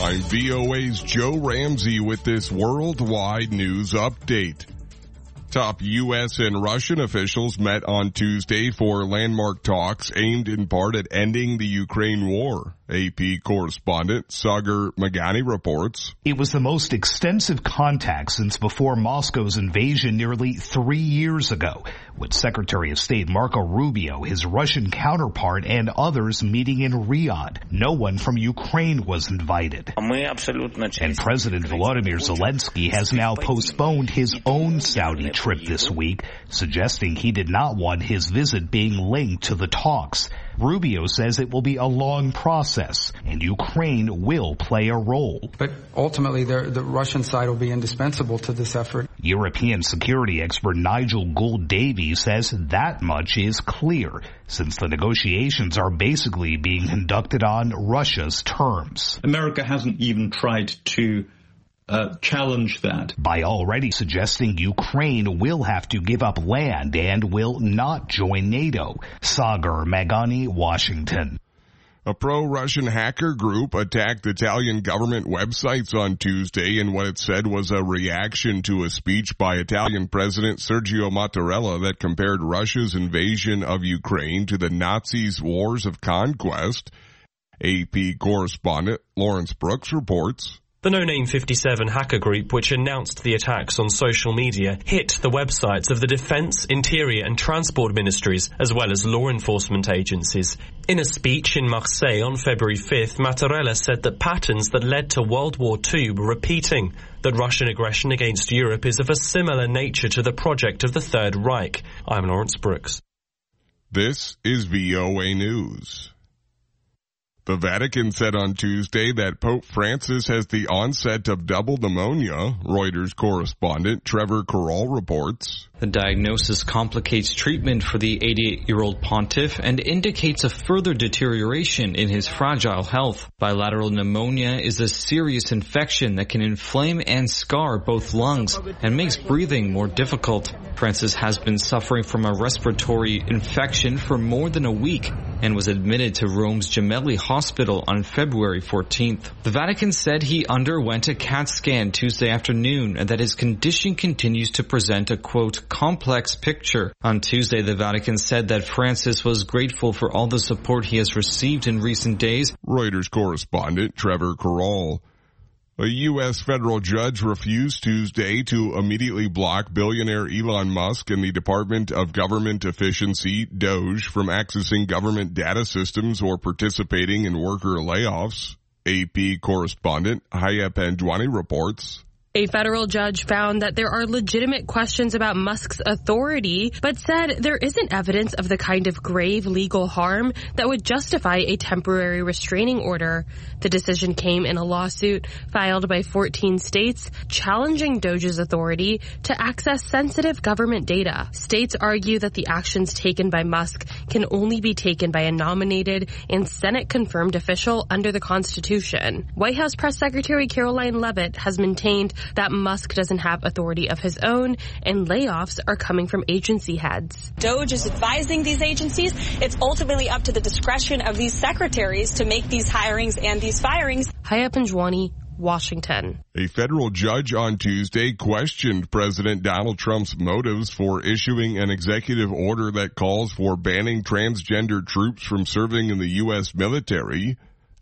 I'm VOA's Joe Ramsey with this worldwide news update. Top U.S. and Russian officials met on Tuesday for landmark talks aimed in part at ending the Ukraine war. AP correspondent Sagar Meghani reports. It was the most extensive contact since before Moscow's invasion nearly 3 years ago, with Secretary of State Marco Rubio, his Russian counterpart, and others meeting in Riyadh. No one from Ukraine was invited. And President Volodymyr Zelensky has now postponed his own Saudi trip this week, suggesting he did not want his visit being linked to the talks. Rubio says it will be a long process, and Ukraine will play a role. But ultimately, the Russian side will be indispensable to this effort. European security expert Nigel Gould-Davies says that much is clear, since the negotiations are basically being conducted on Russia's terms. America hasn't even tried to challenge that by already suggesting Ukraine will have to give up land and will not join NATO. Sagar Meghani, Washington. A pro-Russian hacker group attacked Italian government websites on Tuesday in what it said was a reaction to a speech by Italian President Sergio Mattarella that compared Russia's invasion of Ukraine to the Nazis' wars of conquest. AP correspondent Lawrence Brooks reports. The No Name 57 hacker group, which announced the attacks on social media, hit the websites of the Defense, Interior and Transport ministries, as well as law enforcement agencies. In a speech in Marseille on February 5th, Mattarella said that patterns that led to World War II were repeating, that Russian aggression against Europe is of a similar nature to the project of the Third Reich. I'm Lawrence Brooks. This is VOA News. The Vatican said on Tuesday that Pope Francis has the onset of double pneumonia. Reuters correspondent Trevor Carroll reports. The diagnosis complicates treatment for the 88-year-old pontiff and indicates a further deterioration in his fragile health. Bilateral pneumonia is a serious infection that can inflame and scar both lungs and makes breathing more difficult. Francis has been suffering from a respiratory infection for more than a week and was admitted to Rome's Gemelli Hospital on February 14th. The Vatican said he underwent a CAT scan Tuesday afternoon and that his condition continues to present a, quote, complex picture. On Tuesday, the Vatican said that Francis was grateful for all the support he has received in recent days. Reuters correspondent Trevor Carroll. A U.S. federal judge refused Tuesday to immediately block billionaire Elon Musk and the Department of Government Efficiency, DOGE, from accessing government data systems or participating in worker layoffs. AP correspondent Haya Panjwani reports. A federal judge found that there are legitimate questions about Musk's authority, but said there isn't evidence of the kind of grave legal harm that would justify a temporary restraining order. The decision came in a lawsuit filed by 14 states challenging DOGE's authority to access sensitive government data. States argue that the actions taken by Musk can only be taken by a nominated and Senate-confirmed official under the Constitution. White House Press Secretary Caroline Leavitt has maintained that Musk doesn't have authority of his own, and layoffs are coming from agency heads. DOGE is advising these agencies. It's ultimately up to the discretion of these secretaries to make these hirings and these firings. Haya Panjwani, Washington. A federal judge on Tuesday questioned President Donald Trump's motives for issuing an executive order that calls for banning transgender troops from serving in the U.S. military.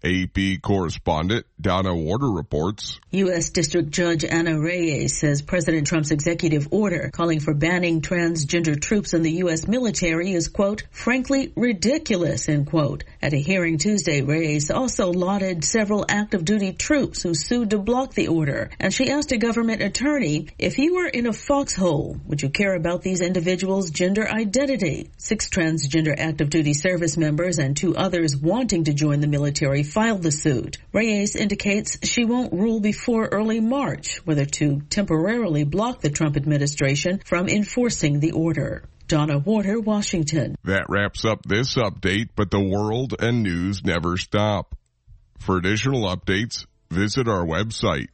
AP correspondent Donna Warder reports. U.S. District Judge Anna Reyes says President Trump's executive order calling for banning transgender troops in the U.S. military is, quote, frankly ridiculous, end quote. At a hearing Tuesday, Reyes also lauded several active duty troops who sued to block the order. And she asked a government attorney, if you were in a foxhole, would you care about these individuals' gender identity? 6 transgender active duty service members and 2 others wanting to join the military filed the suit. Reyes indicates she won't rule before early March whether to temporarily block the Trump administration from enforcing the order. Donna Warder, Washington. That wraps up this update, but the world and news never stop. For additional updates, visit our website,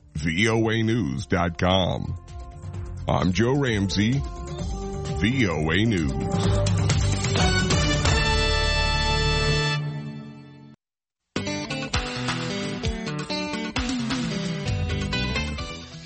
voanews.com. I'm Joe Ramsey, VOA News.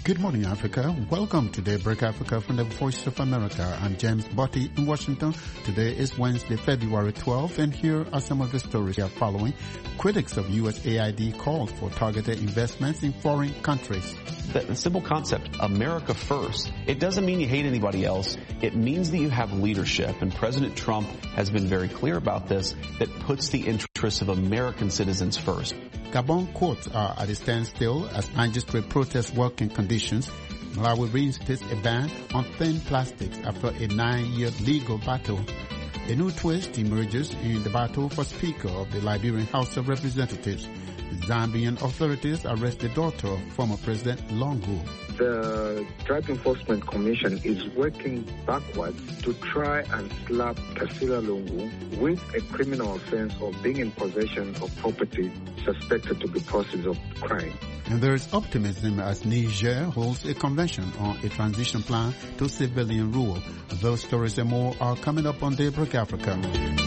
Good morning, Africa. Welcome to Daybreak Africa from the Voice of America. I'm James Botti in Washington. Today is Wednesday, February 12th, and here are some of the stories we are following. Critics of USAID called for targeted investments in foreign countries. The simple concept, America first, it doesn't mean you hate anybody else. It means that you have leadership, and President Trump has been very clear about this, that puts the interests of American citizens first. Gabon courts are at a standstill as magistrate protest working conditions. Malawi reinstates a ban on thin plastics after a 9-year legal battle. A new twist emerges in the battle for Speaker of the Liberian House of Representatives. Zambian authorities arrest the daughter of former President Lungu. The Drug Enforcement Commission is working backwards to try and slap Tarsila Lungu with a criminal offense of being in possession of property suspected to be proceeds of crime. And there is optimism as Niger holds a convention on a transition plan to civilian rule. Those stories and more are coming up on Daybreak Africa.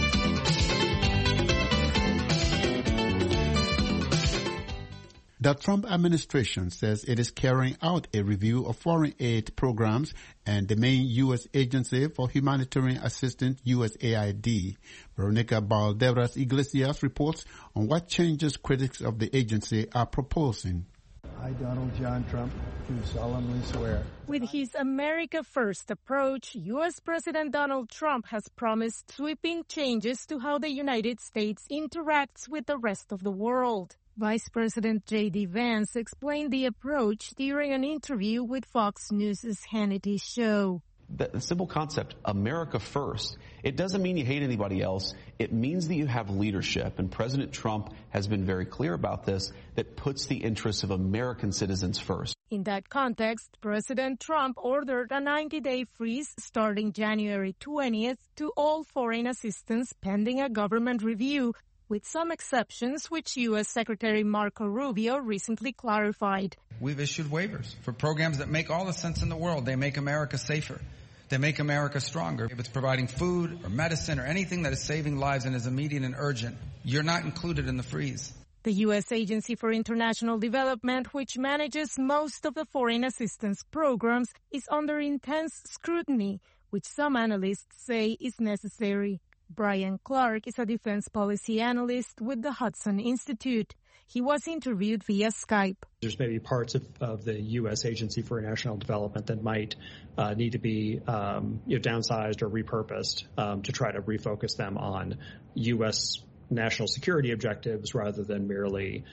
The Trump administration says it is carrying out a review of foreign aid programs and the main U.S. agency for humanitarian assistance, USAID. Veronica Balderas Iglesias reports on what changes critics of the agency are proposing. I, Donald John Trump, do solemnly swear. With his America First approach, U.S. President Donald Trump has promised sweeping changes to how the United States interacts with the rest of the world. Vice President J.D. Vance explained the approach during an interview with Fox News' Hannity show. The simple concept, America first, it doesn't mean you hate anybody else. It means that you have leadership, and President Trump has been very clear about this, that puts the interests of American citizens first. In that context, President Trump ordered a 90-day freeze starting January 20th to all foreign assistance pending a government review, with some exceptions which U.S. Secretary Marco Rubio recently clarified. We've issued waivers for programs that make all the sense in the world. They make America safer. They make America stronger. If it's providing food or medicine or anything that is saving lives and is immediate and urgent, you're not included in the freeze. The U.S. Agency for International Development, which manages most of the foreign assistance programs, is under intense scrutiny, which some analysts say is necessary. Brian Clark is a defense policy analyst with the Hudson Institute. He was interviewed via Skype. There's maybe parts of the U.S. Agency for International Development that might need to be downsized or repurposed to try to refocus them on U.S. national security objectives rather than merely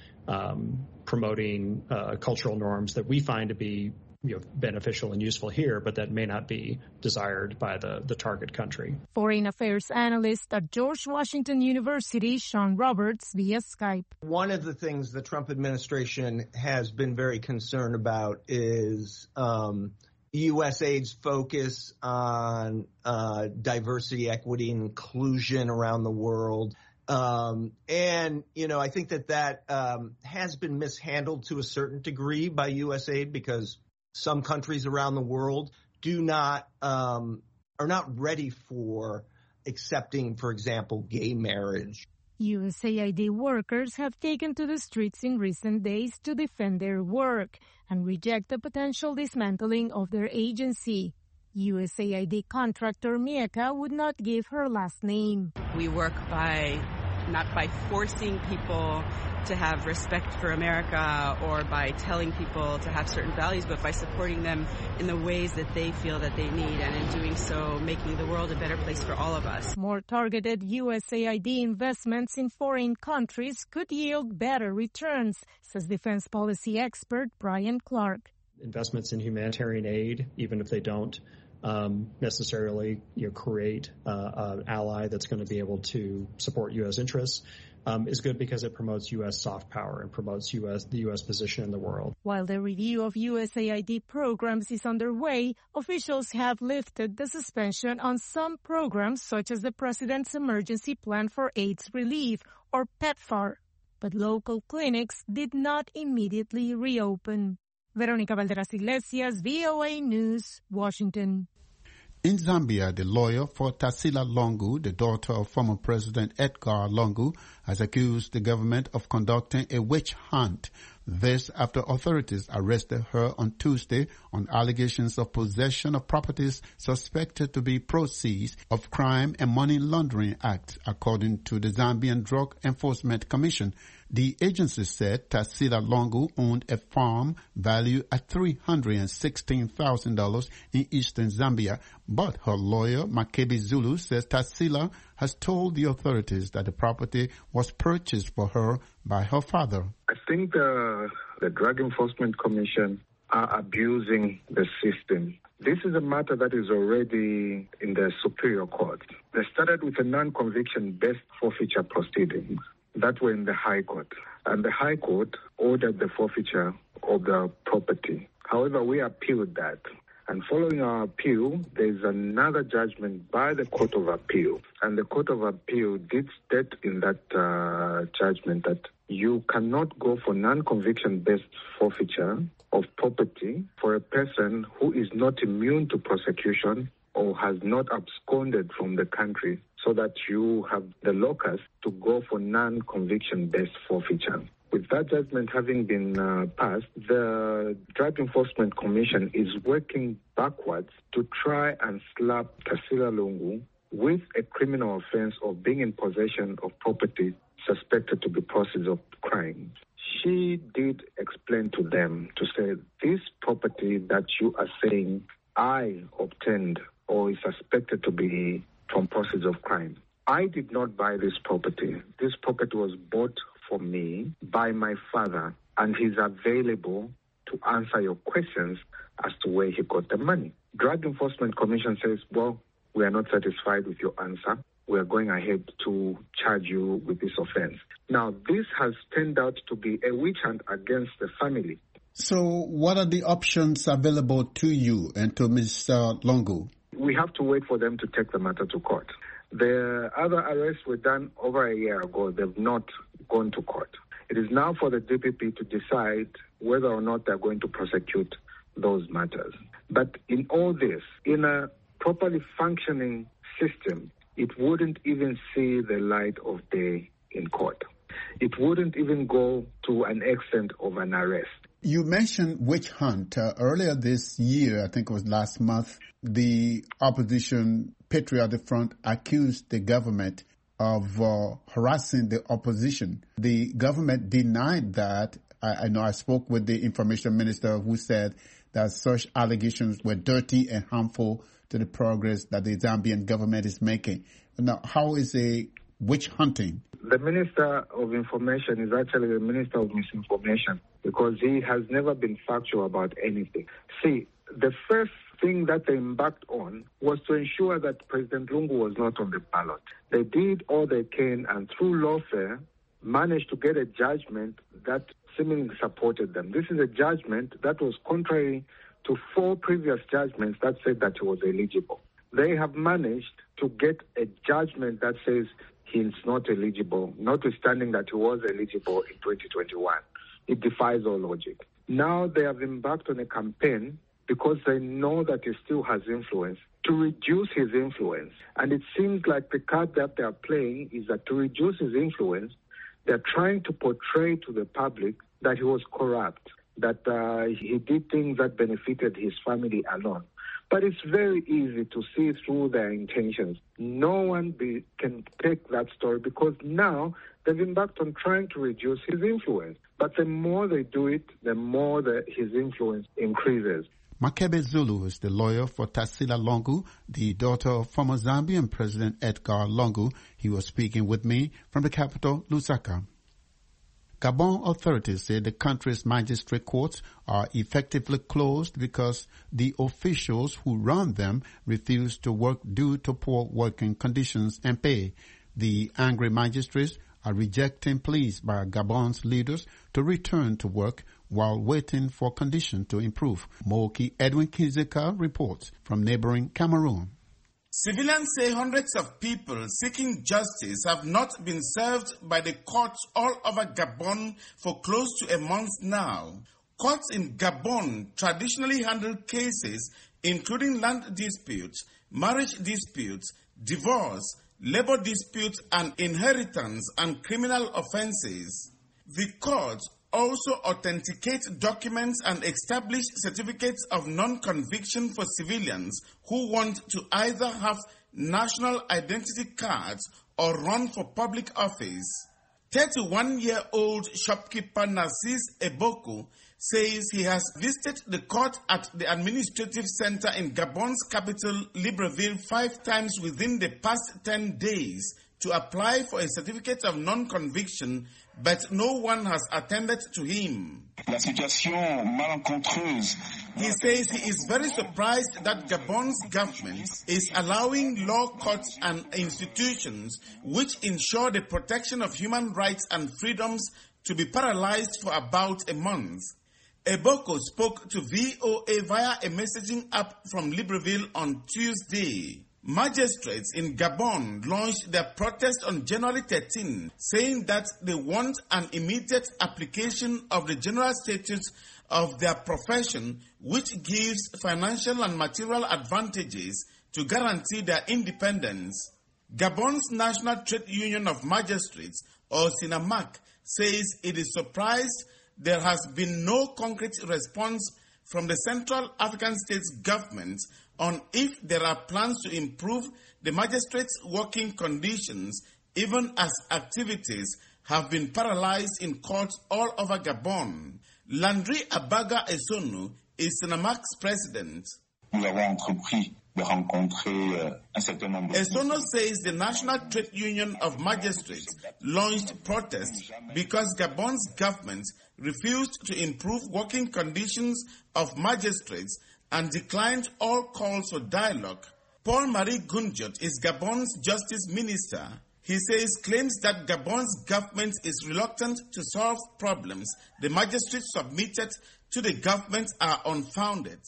promoting cultural norms that we find to be beneficial and useful here, but that may not be desired by the target country. Foreign affairs analyst at George Washington University, Sean Roberts, via Skype. One of the things the Trump administration has been very concerned about is USAID's focus on diversity, equity, and inclusion around the world. I think that has been mishandled to a certain degree by USAID because some countries around the world are not ready for accepting, for example, gay marriage. USAID workers have taken to the streets in recent days to defend their work and reject the potential dismantling of their agency. USAID contractor Mieka would not give her last name. We work not by forcing people to have respect for America or by telling people to have certain values, but by supporting them in the ways that they feel that they need, and in doing so, making the world a better place for all of us. More targeted USAID investments in foreign countries could yield better returns, says defense policy expert Brian Clark. Investments in humanitarian aid, even if they don't necessarily create an ally that's going to be able to support U.S. interests, is good because it promotes U.S. soft power and promotes the U.S. position in the world. While the review of USAID programs is underway, officials have lifted the suspension on some programs such as the President's Emergency Plan for AIDS Relief, or PEPFAR. But local clinics did not immediately reopen. Veronica Balderas Iglesias, VOA News, Washington. In Zambia, the lawyer for Tarsila Lungu, the daughter of former President Edgar Lungu, has accused the government of conducting a witch hunt. This after authorities arrested her on Tuesday on allegations of possession of properties suspected to be proceeds of crime and money laundering acts, according to the Zambian Drug Enforcement Commission. The agency said Tarsila Longu owned a farm valued at $316,000 in eastern Zambia, but her lawyer, Makebe Zulu, says Tarsila has told the authorities that the property was purchased for her by her father. I think the Drug Enforcement Commission are abusing the system. This is a matter that is already in the Superior Court. They started with a non-conviction-based forfeiture proceedings that were in the High Court. And the High Court ordered the forfeiture of the property. However, we appealed that. And following our appeal, there's another judgment by the Court of Appeal. And the Court of Appeal did state in that judgment that you cannot go for non-conviction-based forfeiture of property for a person who is not immune to prosecution or has not absconded from the country, so that you have the locus to go for non-conviction-based forfeiture. With that judgment having been passed, the Drug Enforcement Commission is working backwards to try and slap Tarsila Longu with a criminal offense of being in possession of property suspected to be proceeds of crime. She did explain to them to say, this property that you are saying I obtained or is suspected to be from proceeds of crime. I did not buy this property. This property was bought for me by my father, and he's available to answer your questions as to where he got the money. Drug Enforcement Commission says, well, we are not satisfied with your answer. We are going ahead to charge you with this offense. Now, this has turned out to be a witch hunt against the family. So what are the options available to you and to Mr. Longu? We have to wait for them to take the matter to court. The other arrests were done over a year ago. They've not gone to court. It is now for the DPP to decide whether or not they're going to prosecute those matters. But in all this, in a properly functioning system, it wouldn't even see the light of day in court. It wouldn't even go to an extent of an arrest. You mentioned witch hunt. Earlier this year, I think it was last month, the opposition Patriotic Front accused the government of harassing the opposition. The government denied that. I know I spoke with the information minister who said that such allegations were dirty and harmful to the progress that the Zambian government is making. Now, how is a witch hunting? The Minister of Information is actually the Minister of Misinformation because he has never been factual about anything. See, the first thing that they embarked on was to ensure that President Lungu was not on the ballot. They did all they can and through lawfare managed to get a judgment that seemingly supported them. This is a judgment that was contrary to 4 previous judgments that said that he was eligible. They have managed to get a judgment that says he's not eligible, notwithstanding that he was eligible in 2021. It defies all logic. Now they have embarked on a campaign because they know that he still has influence to reduce his influence. And it seems like the card that they are playing is that to reduce his influence, they're trying to portray to the public that he was corrupt, that he did things that benefited his family alone. But it's very easy to see through their intentions. No one can take that story because now they've embarked on trying to reduce his influence. But the more they do it, the more his influence increases. Makebe Zulu is the lawyer for Tarsila Longu, the daughter of former Zambian President Edgar Lungu. He was speaking with me from the capital, Lusaka. Gabon authorities say the country's magistrate courts are effectively closed because the officials who run them refuse to work due to poor working conditions and pay. The angry magistrates are rejecting pleas by Gabon's leaders to return to work while waiting for conditions to improve. Moki Edwin Kizika reports from neighboring Cameroon. Civilians say hundreds of people seeking justice have not been served by the courts all over Gabon for close to a month now. Courts in Gabon traditionally handle cases including land disputes, marriage disputes, divorce, labor disputes, and inheritance and criminal offenses. The courts also authenticate documents and establish certificates of non-conviction for civilians who want to either have national identity cards or run for public office. 31-year-old shopkeeper Narcisse Eboko says he has visited the court at the administrative center in Gabon's capital, Libreville, 5 times within the past 10 days to apply for a certificate of non-conviction, but no one has attended to him. He says he is very surprised that Gabon's government is allowing law courts and institutions which ensure the protection of human rights and freedoms to be paralyzed for about a month. Eboko spoke to VOA via a messaging app from Libreville on Tuesday. Magistrates in Gabon launched their protest on January 13, saying that they want an immediate application of the general statutes of their profession, which gives financial and material advantages to guarantee their independence. Gabon's National Trade Union of Magistrates, or SINAMAC, says it is surprised there has been no concrete response from the Central African States government on if there are plans to improve the magistrates' working conditions, even as activities have been paralyzed in courts all over Gabon. Landry Abaga Esonu is SINAMAC's president. Esonu says the National Trade Union of Magistrates launched protests because Gabon's government refused to improve working conditions of magistrates and declined all calls for dialogue. Paul-Marie Gunjot is Gabon's justice minister. He says claims that Gabon's government is reluctant to solve problems the magistrates submitted to the government are unfounded.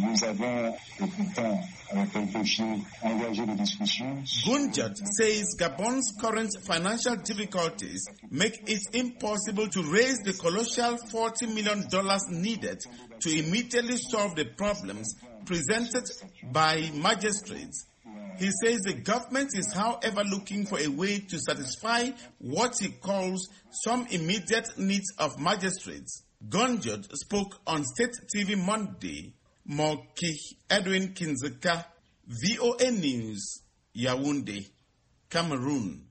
Gunjot says Gabon's current financial difficulties make it impossible to raise the colossal $40 million needed to immediately solve the problems presented by magistrates. He says the government is, however, looking for a way to satisfy what he calls some immediate needs of magistrates. Gunjot spoke on State TV Monday. Moki Edwin Kinzeka, VOA News, Yaoundé, Cameroon.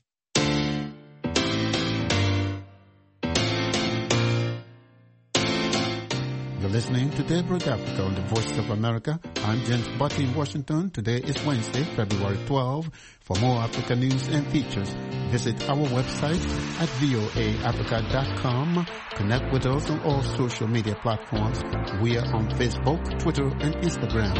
You're listening to Daybreak Africa on the Voice of America. I'm James Butte in Washington. Today is Wednesday, February 12. For more Africa news and features, visit our website at voaafrica.com. Connect with us on all social media platforms. We are on Facebook, Twitter, and Instagram.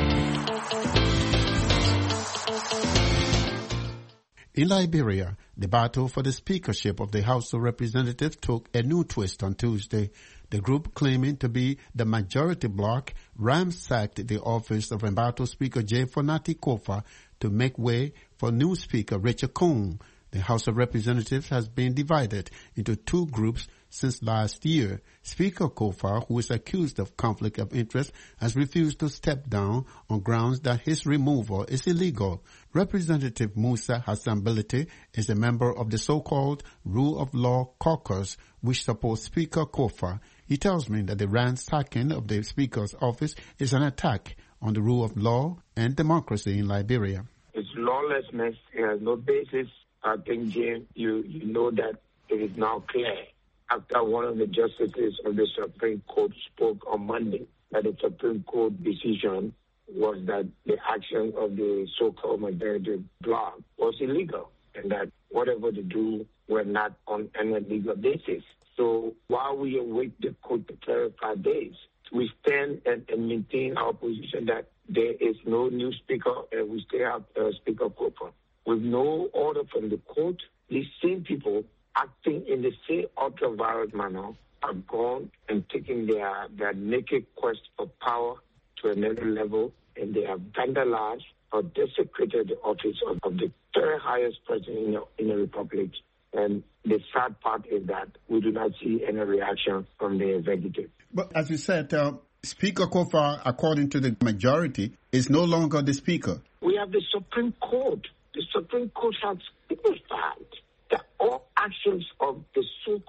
In Liberia, the battle for the speakership of the House of Representatives took a new twist on Tuesday. The group claiming to be the majority bloc ransacked the office of Embattled Speaker J. Fonati Kofa to make way for new Speaker Richard Coon. The House of Representatives has been divided into 2 groups since last year. Speaker Kofa, who is accused of conflict of interest, has refused to step down on grounds that his removal is illegal. Representative Musa Hassan-Bility is a member of the so-called Rule of Law Caucus, which supports Speaker Kofa. He tells me that the ransacking of the Speaker's office is an attack on the rule of law and democracy in Liberia. It's lawlessness. It has no basis. I think, James, you know that it is now clear after one of the justices of the Supreme Court spoke on Monday that the Supreme Court decision was that the action of the so-called majority bloc was illegal and that whatever they do were not on any legal basis. So while we await the court to clarify this, we stand and maintain our position that there is no new speaker and we still have Speaker Kofa. With no order from the court, these same people acting in the same ultra-violent manner have gone and taken their naked quest for power to another level, and they have vandalized or desecrated the office of the third highest president in the republic. And the sad part is that we do not see any reaction from the executive. But as you said, Speaker Kofa, according to the majority, is no longer the Speaker. We have the Supreme Court. The Supreme Court has signified that all actions of the so-called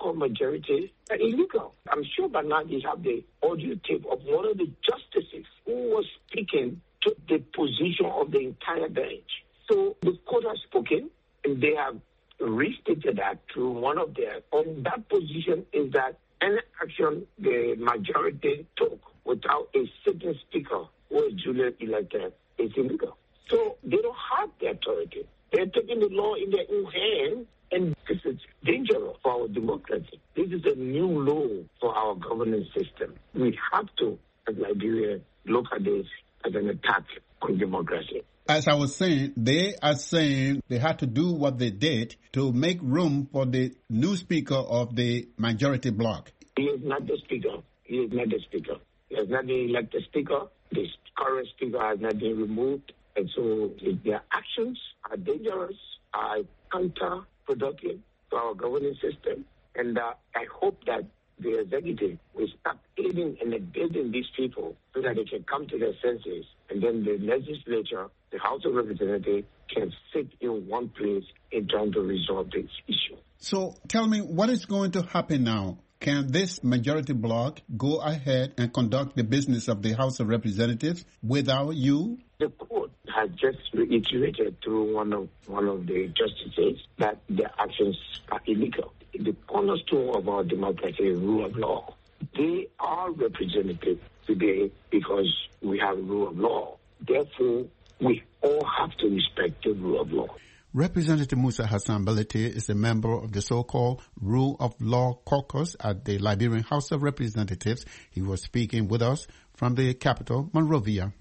so-called majority are illegal. I'm sure by now you have the audio tape of one of the justices who was speaking to the position of the entire bench. So the court has spoken, and they have restated that through one of their, on that position is that any action the majority took without a sitting speaker who was duly elected is illegal. So they don't have the authority. They're taking the law in their own hands, and this is dangerous for our democracy. This is a new law for our governance system. We have to, as Liberia, look at this as an attack on democracy. As I was saying, they are saying they had to do what they did to make room for the new speaker of the majority bloc. He is not the speaker. He is not the speaker. He has not been elected speaker. The current speaker has not been removed. And so their actions are dangerous, are counterproductive to our governing system. And I hope that the executive will start aiding and abetting these people so that they can come to their senses. And then the legislature, the House of Representatives, can sit in one place in trying to resolve this issue. So tell me, what is going to happen now? Can this majority bloc go ahead and conduct the business of the House of Representatives without you? The court has just reiterated through one of the justices that their actions are illegal. The cornerstone of our democracy is rule of law. They are representative today because we have rule of law. Therefore, we all have to respect the rule of law. Representative Musa Hassan Balete is a member of the so-called Rule of Law Caucus at the Liberian House of Representatives. He was speaking with us from the capital, Monrovia.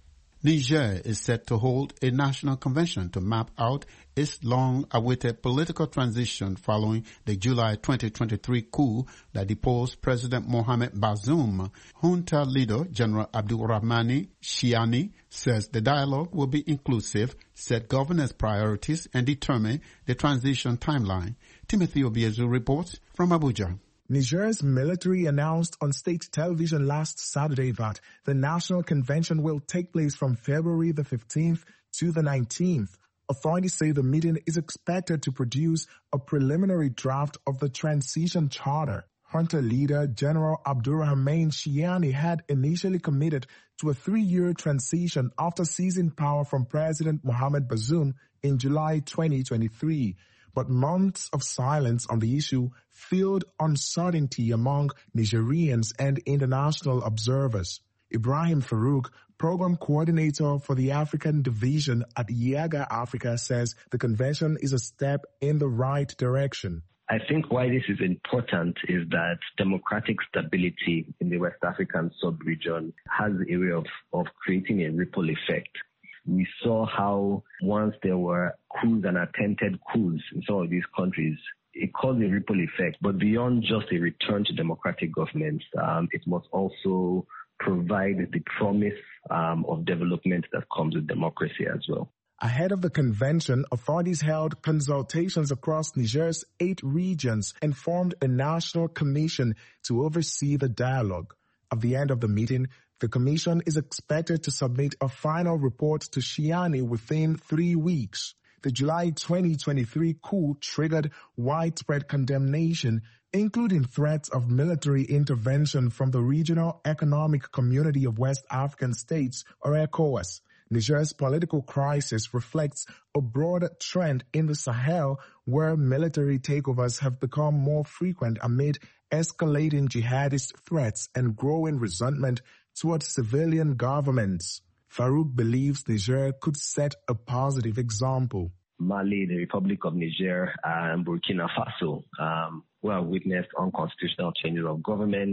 Niger is set to hold a national convention to map out its long-awaited political transition following the July 2023 coup that deposed President Mohamed Bazoum. Junta leader General Abdulrahmani Chiani says the dialogue will be inclusive, set governance priorities, and determine the transition timeline. Timothy Obiezu reports from Abuja. Niger's military announced on state television last Saturday that the National Convention will take place from February the 15th to the 19th. Authorities say the meeting is expected to produce a preliminary draft of the transition charter. Junta leader General Abdulrahman Chiani had initially committed to a 3-year transition after seizing power from President Mohamed Bazoum in July 2023. But months of silence on the issue filled uncertainty among Nigerians and international observers. Ibrahim Farouk, program coordinator for the African division at Yaga Africa, says the convention is a step in the right direction. I think why this is important is that democratic stability in the West African sub-region has a way of creating a ripple effect. We saw how once there were coups and attempted coups in some of these countries, it caused a ripple effect. But beyond just a return to democratic governments, it must also provide the promise of development that comes with democracy as well. Ahead of the convention, authorities held consultations across Niger's 8 regions and formed a national commission to oversee the dialogue. At the end of the meeting, the commission is expected to submit a final report to Chiani within 3 weeks. The July 2023 coup triggered widespread condemnation, including threats of military intervention from the Regional Economic Community of West African States, or ECOWAS. Niger's political crisis reflects a broader trend in the Sahel, where military takeovers have become more frequent amid escalating jihadist threats and growing resentment towards civilian governments. Farouk believes Niger could set a positive example. Mali, the Republic of Niger, and Burkina Faso, who have witnessed unconstitutional changes of government.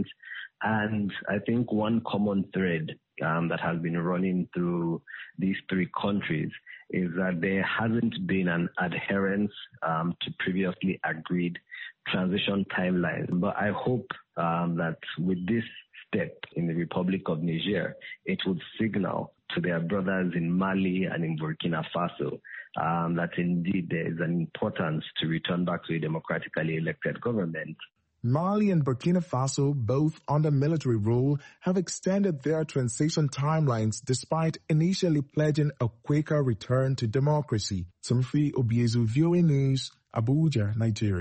And I think one common thread that has been running through these 3 countries is that there hasn't been an adherence to previously agreed transition timelines. But I hope that with this step in the Republic of Niger, it would signal to their brothers in Mali and in Burkina Faso that indeed there is an importance to return back to a democratically elected government. Mali and Burkina Faso, both under military rule, have extended their transition timelines despite initially pledging a quicker return to democracy. Timothy Obiezu, VOA News, Abuja, Nigeria.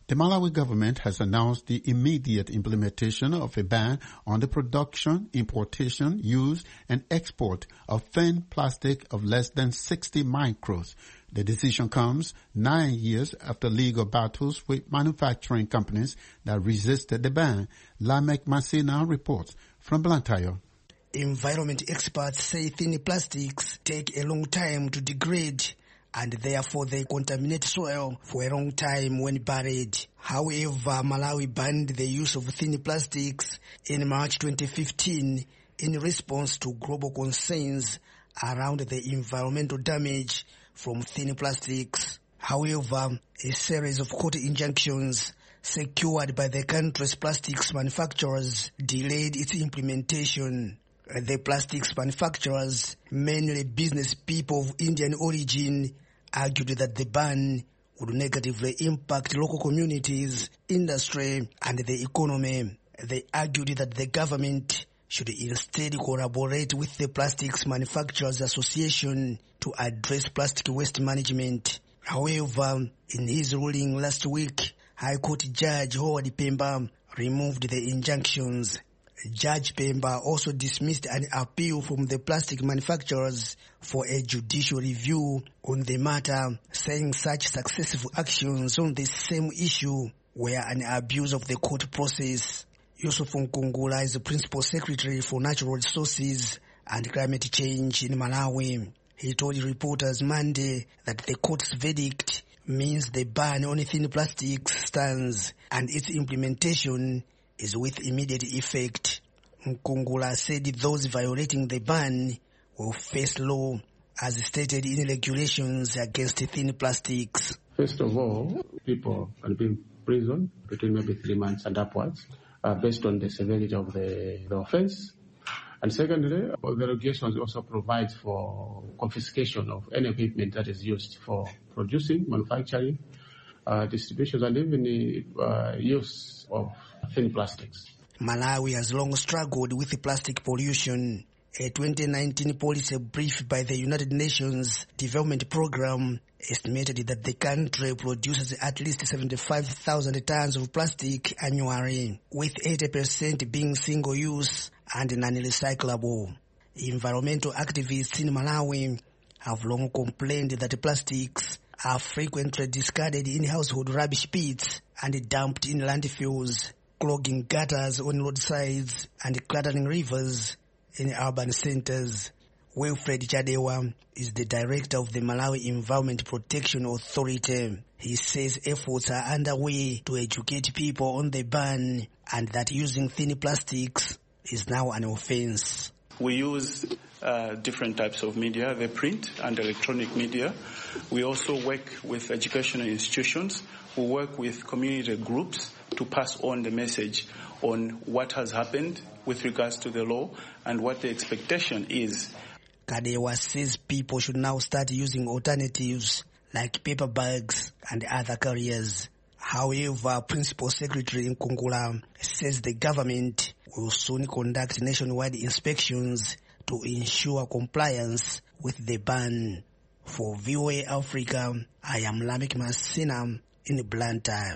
The Malawi government has announced the immediate implementation of a ban on the production, importation, use, and export of thin plastic of less than 60 microns. The decision comes 9 years after legal battles with manufacturing companies that resisted the ban. Lamek Masina reports from Blantyre. Environment experts say thin plastics take a long time to degrade, and therefore they contaminate soil for a long time when buried. However, Malawi banned the use of thin plastics in March 2015 in response to global concerns around the environmental damage from thin plastics. However, a series of court injunctions secured by the country's plastics manufacturers delayed its implementation. The plastics manufacturers, mainly business people of Indian origin, argued that the ban would negatively impact local communities, industry, and the economy. They argued that the government should instead collaborate with the Plastics Manufacturers Association to address plastic waste management. However, in his ruling last week, High Court Judge Howard Pemba removed the injunctions. Judge Pemba also dismissed an appeal from the plastic manufacturers for a judicial review on the matter, saying such successive actions on the same issue were an abuse of the court process. Yusuf Nkungula is the Principal Secretary for Natural Resources and Climate Change in Malawi. He told reporters Monday that the court's verdict means the ban on thin plastics stands and its implementation is with immediate effect. Nkungula said those violating the ban will face law as stated in regulations against thin plastics. First of all, people can be in prison between maybe 3 months and upwards based on the severity of the offense. And secondly, the regulations also provide for confiscation of any equipment that is used for producing, manufacturing, distribution, and even the use of thin plastics. Malawi has long struggled with plastic pollution. A 2019 policy brief by the United Nations Development Programme estimated that the country produces at least 75,000 tons of plastic annually, with 80% being single-use and non-recyclable. Environmental activists in Malawi have long complained that plastics are frequently discarded in household rubbish pits and dumped in landfills, clogging gutters on roadsides and cluttering rivers in urban centers. Wilfred Chadewa is the director of the Malawi Environment Protection Authority. He says efforts are underway to educate people on the ban and that using thin plastics is now an offense. We use different types of media, the print and electronic media. We also work with educational institutions. We work with community groups to pass on the message on what has happened with regards to the law and what the expectation is. Kadewa says people should now start using alternatives like paper bags and other carriers. However, Principal Secretary Nkungula says the government will soon conduct nationwide inspections to ensure compliance with the ban. For VOA Africa, I am Lamek Masina in Blantyre.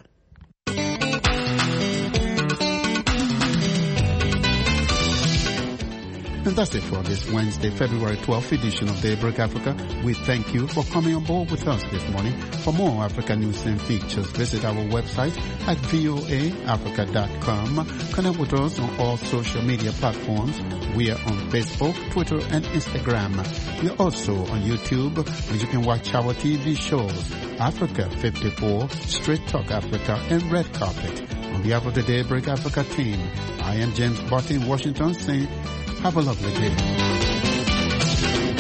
And that's it for this Wednesday, February 12th edition of Daybreak Africa. We thank you for coming on board with us this morning. For more Africa news and features, visit our website at voaafrica.com. Connect with us on all social media platforms. We are on Facebook, Twitter, and Instagram. We are also on YouTube, where you can watch our TV shows, Africa 54, Straight Talk Africa, and Red Carpet. On behalf of the Daybreak Africa team, I am James Barton in Washington saying, have a lovely day.